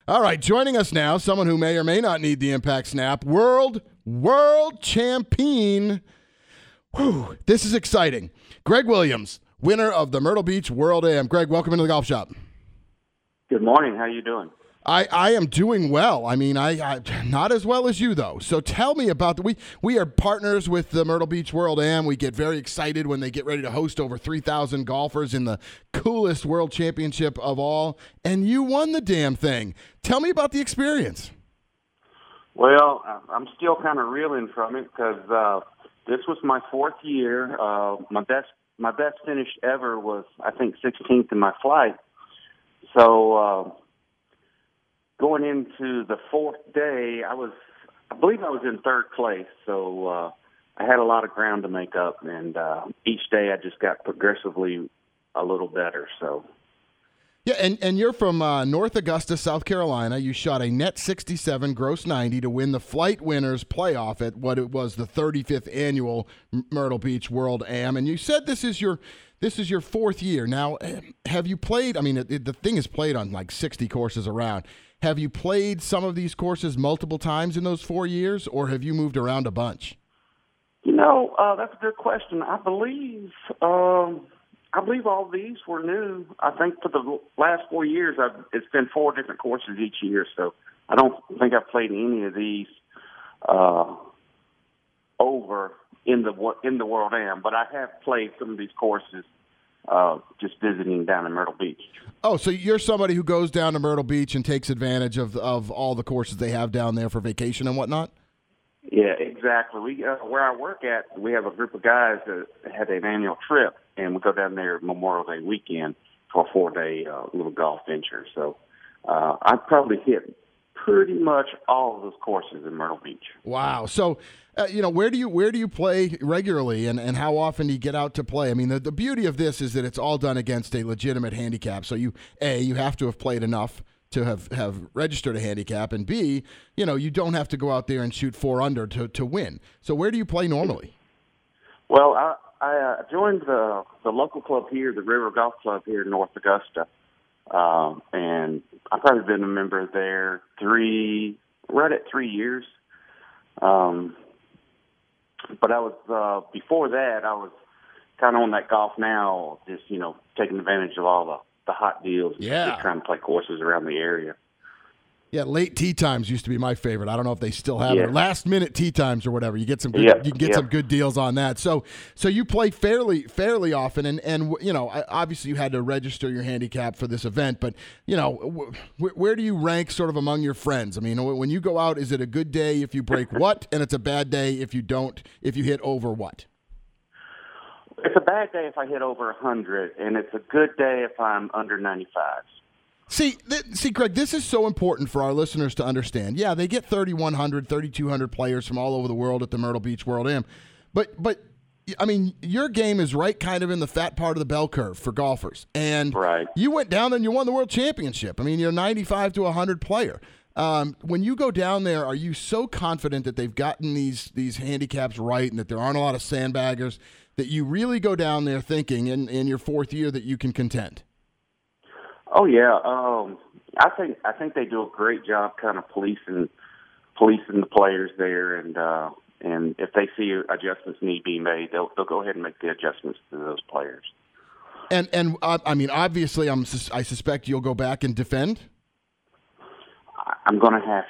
All right, joining us now, someone who may or may not need the impact snap, world champion. Whew, this is exciting. Greg Williams, winner of the Myrtle Beach World Am. Greg, welcome into the golf shop. Good morning. How you doing? I am doing well. I mean, I not as well as you, though. So tell me about we are partners with the Myrtle Beach World Am. We get very excited when they get ready to host over 3,000 golfers in the coolest world championship of all. And you won the damn thing. Tell me about the experience. Well, I'm still kind of reeling from it because this was my fourth year. My best finish ever was, I think, 16th in my flight. So going into the fourth day, I believe I was in third place. So I had a lot of ground to make up, and each day I just got progressively a little better. So. Yeah, and you're from North Augusta, South Carolina. You shot a net 67, gross 90 to win the Flight Winners playoff at what it was the 35th annual Myrtle Beach World Am. And you said this is your fourth year. Now, have you played? I mean, the thing is played on like 60 courses around. Have you played some of these courses multiple times in those 4 years, or have you moved around a bunch? You know, that's a good question. I believe all these were new. I think for the last 4 years, it's been 4 different courses each year. So I don't think I've played any of these over in the World Am, but I have played some of these courses just visiting down in Myrtle Beach. Oh, so you're somebody who goes down to Myrtle Beach and takes advantage of all the courses they have down there for vacation and whatnot? Yeah, exactly. We where I work at, we have a group of guys that had an annual trip, and we go down there Memorial Day weekend for a 4-day little golf venture. So I've probably hit pretty much all of those courses in Myrtle Beach. Wow. So, where do you play regularly, and how often do you get out to play? I mean, the beauty of this is that it's all done against a legitimate handicap. So you have to have played enough to have registered a handicap, and B, you don't have to go out there and shoot 4 under to win. So where do you play normally? Well, I joined the local club here, the River Golf Club here in North Augusta, and I've probably been a member there right at 3 years. But I was before that, I was kind of on that Golf Now, just taking advantage of all the hot deals. Yeah, just trying to play courses around the area. Yeah, late tee times used to be my favorite. I don't know if they still have it. Last minute tee times or whatever. You get some good, some good deals on that. So you play fairly often, and obviously you had to register your handicap for this event. But where do you rank sort of among your friends? I mean, when you go out, is it a good day if you break what, and it's a bad day if you hit over what? It's a bad day if I hit over 100, and it's a good day if I'm under 95. See, Greg, this is so important for our listeners to understand. Yeah, they get 3,100, 3,200 players from all over the world at the Myrtle Beach World Am. But I mean, your game is right kind of in the fat part of the bell curve for golfers. And you went down there and you won the world championship. I mean, you're a 95 to 100 player. When you go down there, are you so confident that they've gotten these handicaps right and that there aren't a lot of sandbaggers that you really go down there thinking in your fourth year that you can contend? Oh yeah, I think they do a great job, kind of policing the players there, and if they see adjustments need to be made, they'll go ahead and make the adjustments to those players. And I mean, obviously, I suspect you'll go back and defend. I'm going to have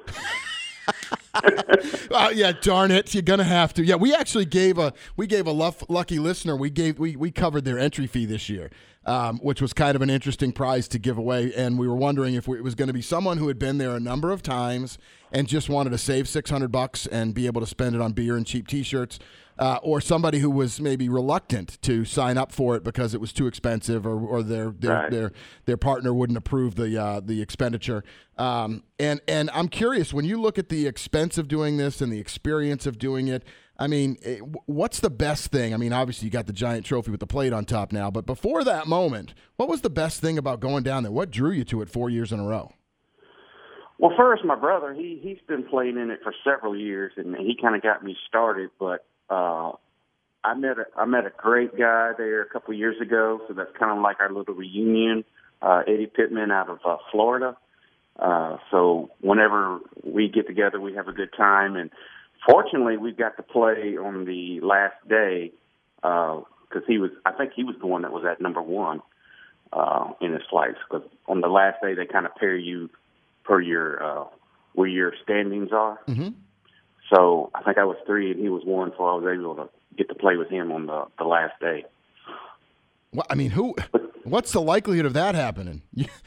to. Yeah, darn it, you're gonna have to. Yeah, we actually gave a lucky listener. We covered their entry fee this year, which was kind of an interesting prize to give away. And we were wondering if it was going to be someone who had been there a number of times and just wanted to save $600 and be able to spend it on beer and cheap T-shirts, or somebody who was maybe reluctant to sign up for it because it was too expensive, or their partner wouldn't approve the expenditure. And I'm curious, when you look at the expense of doing this and the experience of doing it, I mean, what's the best thing? I mean, obviously you got the giant trophy with the plate on top now, but before that moment, what was the best thing about going down there? What drew you to it 4 years in a row? Well, first, my brother, he's been playing in it for several years, and he kind of got me started. But I met a great guy there a couple of years ago, so that's kind of like our little reunion. Eddie Pittman out of Florida. So whenever we get together, we have a good time. And fortunately, we got to play on the last day because I think he was the one that was at number one in his flights. Because on the last day, they kind of pair you per your where your standings are. Mm-hmm. So I think I was 3 and he was 1, so I was able to get to play with him on the last day. Well, I mean, what's the likelihood of that happening?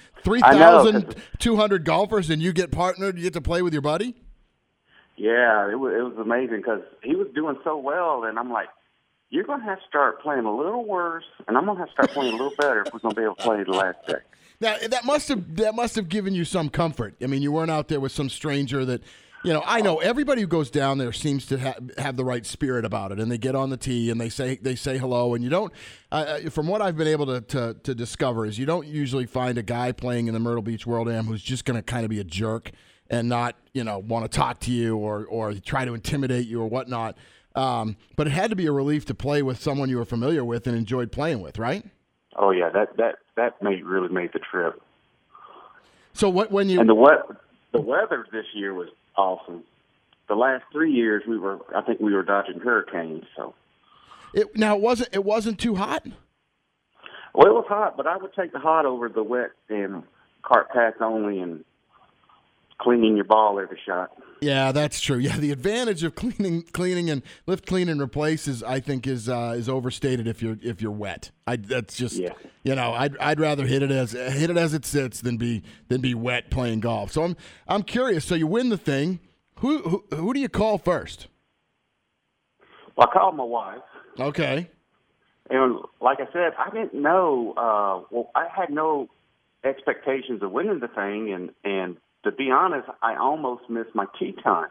3,200 golfers and you get partnered, you get to play with your buddy? Yeah, it was amazing because he was doing so well, and I'm like, you're going to have to start playing a little worse, and I'm going to have to start playing a little better if we're going to be able to play the last day. Now, that must have given you some comfort. I mean, you weren't out there with some stranger that, I know everybody who goes down there seems to have the right spirit about it, and they get on the tee and they say hello, and you don't. From what I've been able to discover, is you don't usually find a guy playing in the Myrtle Beach World Am who's just going to kind of be a jerk and not want to talk to you or try to intimidate you or whatnot. But it had to be a relief to play with someone you were familiar with and enjoyed playing with, right? Oh yeah, that really made the trip. So when you and the weather this year was awesome. The last 3 years I think we were dodging hurricanes. So it wasn't too hot. Well, it was hot, but I would take the hot over the wet and cart path only and cleaning your ball every shot. Yeah, that's true. Yeah, the advantage of cleaning and lift, clean, and replace is overstated if you're wet. That's just I'd rather hit it as it sits than be wet playing golf. So I'm curious. So you win the thing. Who do you call first? Well, I called my wife. Okay. And like I said, I didn't know. I had no expectations of winning the thing, and to be honest, I almost missed my tee time.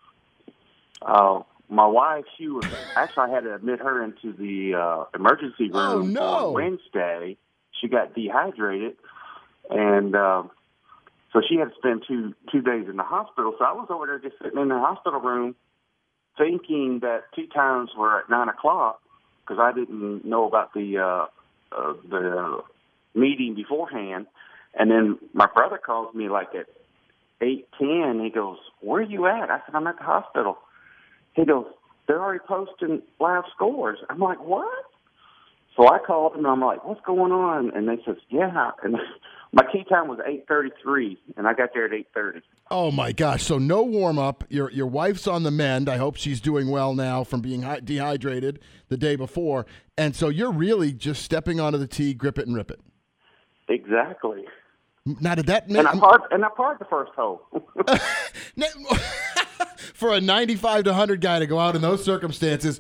My wife, I had to admit her into the emergency room on Wednesday. She got dehydrated, and so she had to spend two days in the hospital. So I was over there just sitting in the hospital room thinking that tee times were at 9 o'clock because I didn't know about the meeting beforehand. And then my brother calls me like at 8:10, he goes, "Where are you at?" I said, "I'm at the hospital." He goes, "They're already posting live scores." I'm like, "What?" So I called him, and I'm like, "What's going on?" And they said, "Yeah." And my tee time was 8:33, and I got there at 8:30. Oh, my gosh. So no warm-up. Your wife's on the mend. I hope she's doing well now from being dehydrated the day before. And so you're really just stepping onto the tee, grip it, and rip it. Exactly. Now, did that and I parred the first hole. For a 95 to 100 guy to go out in those circumstances,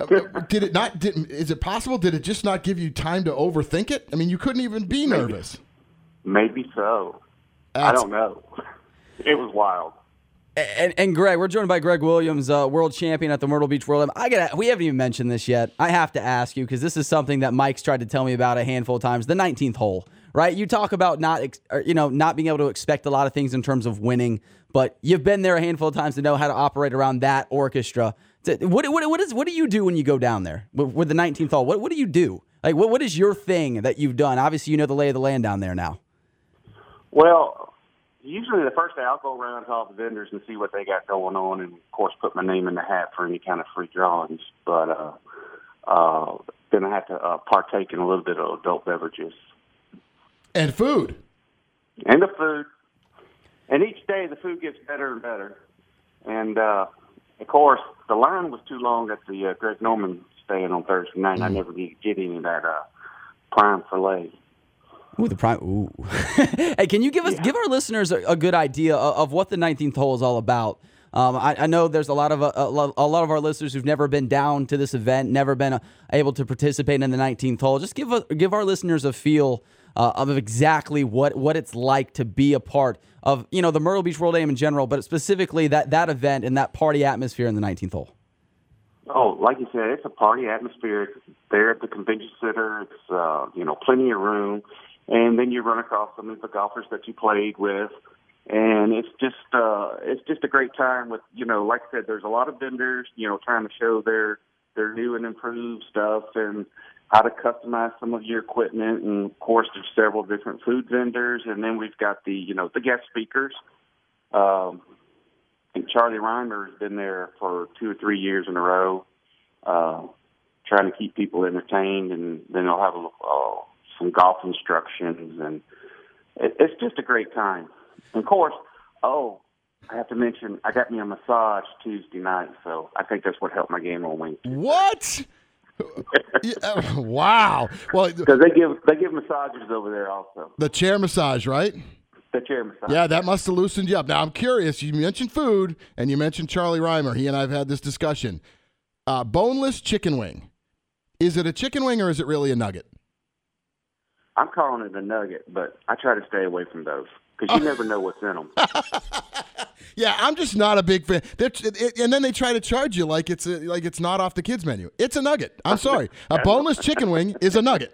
is it possible? Did it just not give you time to overthink it? I mean, you couldn't even be nervous. Maybe so. I don't know. It was wild. And Greg, we're joined by Greg Williams, world champion at the Myrtle Beach World. We haven't even mentioned this yet. I have to ask you because this is something that Mike's tried to tell me about a handful of times. The 19th hole. Right, you talk about not being able to expect a lot of things in terms of winning, but you've been there a handful of times to know how to operate around that orchestra. What do you do when you go down there with the 19th hole? What do you do? Like, what is your thing that you've done? Obviously, you know the lay of the land down there now. Well, usually the first day I'll go around to all the vendors and see what they got going on, and of course put my name in the hat for any kind of free drawings. But then I have to partake in a little bit of adult beverages. And food. And the food. And each day the food gets better and better. And, of course, the line was too long at the Greg Norman stand on Thursday night. I never did get any of that prime filet. Ooh, the prime. Ooh. Hey, can you give our listeners a good idea of what the 19th hole is all about? I know there's a lot of our listeners who've never been down to this event, never been able to participate in the 19th hole. Just give our listeners a feel of exactly what it's like to be a part of the Myrtle Beach World Am in general, but specifically that event and that party atmosphere in the 19th hole. Oh, like you said, it's a party atmosphere. It's there at the convention center. It's plenty of room, and then you run across some of the golfers that you played with. And it's just a great time with, like I said, there's a lot of vendors, trying to show their new and improved stuff. And how to customize some of your equipment, and of course there's several different food vendors, and then we've got the guest speakers. I think Charlie Reimer has been there for 2 or 3 years in a row, trying to keep people entertained, and then they'll have some golf instructions, and it's just a great time. And of course, I have to mention, I got me a massage Tuesday night, so I think that's what helped my game on Wednesday. What? Wow. Well, because they give massages over there also. The chair massage, right? The chair massage. Yeah, that must have loosened you up. Now I'm curious. You mentioned food, and you mentioned Charlie Reimer. He and I have had this discussion. Boneless chicken wing. Is it a chicken wing or is it really a nugget? I'm calling it a nugget, but I try to stay away from those because you never know what's in them. Yeah, I'm just not a big fan. And then they try to charge you like it's not off the kids menu. It's a nugget. I'm sorry. A boneless chicken wing is a nugget.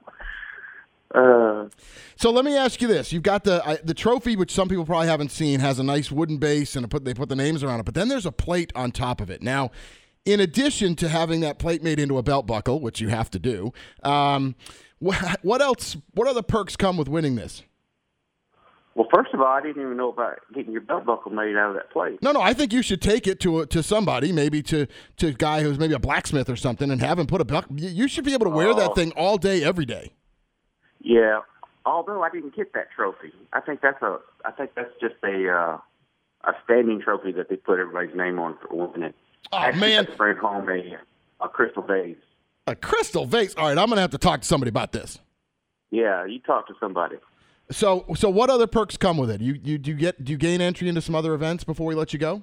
So let me ask you this: you've got the trophy, which some people probably haven't seen, has a nice wooden base and they put the names around it. But then there's a plate on top of it. Now, in addition to having that plate made into a belt buckle, which you have to do, what else? What other perks come with winning this? Well, first of all, I didn't even know about getting your belt buckle made out of that plate. No, I think you should take it to somebody, maybe to a guy who's maybe a blacksmith or something, and have him put a buckle. You should be able to wear that thing all day, every day. Yeah, although I didn't get that trophy, I think that's just a standing trophy that they put everybody's name on for winning. Oh, man. I bring home a crystal vase. A crystal vase? All right, I'm going to have to talk to somebody about this. Yeah, you talk to somebody. So what other perks come with it? Do you gain entry into some other events before we let you go?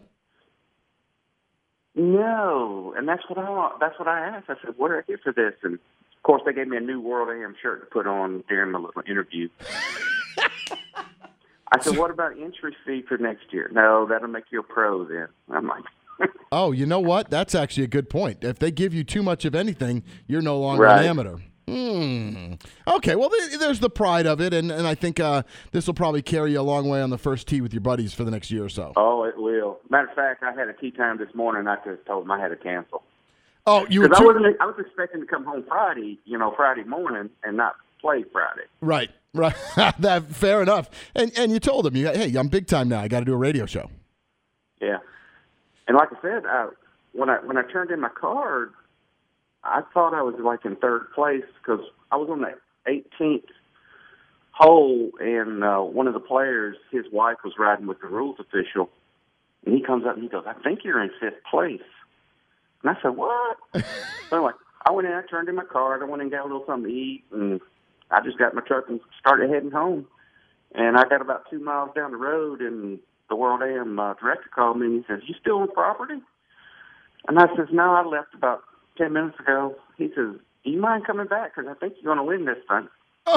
No, and that's what I asked. I said, what do I get for this? And of course, they gave me a new World AM shirt to put on during my little interview. I said, what about entry fee for next year? No, that'll make you a pro then. I'm like, oh, you know what? That's actually a good point. If they give you too much of anything, you're no longer an amateur. Okay, well, there's the pride of it, and I think this will probably carry you a long way on the first tee with your buddies for the next year or so. Oh, it will. Matter of fact, I had a tee time this morning, and I just told them I had to cancel. Oh, you were I was expecting to come home Friday morning, and not play Friday. Right. That fair enough. And you told them, hey, I'm big time now. I got to do a radio show. Yeah, and like I said, when I turned in my card, I thought I was like in third place because I was on the 18th hole, and one of the players, his wife was riding with the rules official, and he comes up and he goes, I think you're in fifth place. And I said, what? So I went in, I turned in my card, I went and got a little something to eat, and I just got in my truck and started heading home. And I got about 2 miles down the road, and the World AM director called me, and he says, you still on property? And I says, no, I left about 10 minutes ago. He says, do you mind coming back? Because I think you're going to win this thing.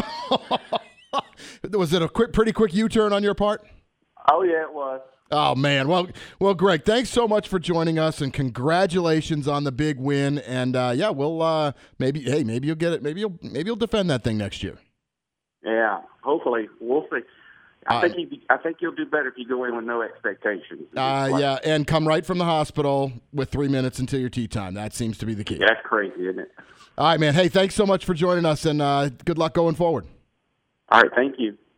Was it a pretty quick U-turn on your part? Oh, yeah, it was. Oh, man. Well, Greg, thanks so much for joining us, and congratulations on the big win. And, we'll maybe you'll get it. Maybe you'll defend that thing next year. Yeah, hopefully. We'll see. I think you'll do better if you go in with no expectations. Yeah, and come right from the hospital with 3 minutes until your tee time. That seems to be the key. Yeah, that's crazy, isn't it? All right, man. Hey, thanks so much for joining us, and good luck going forward. All right, thank you.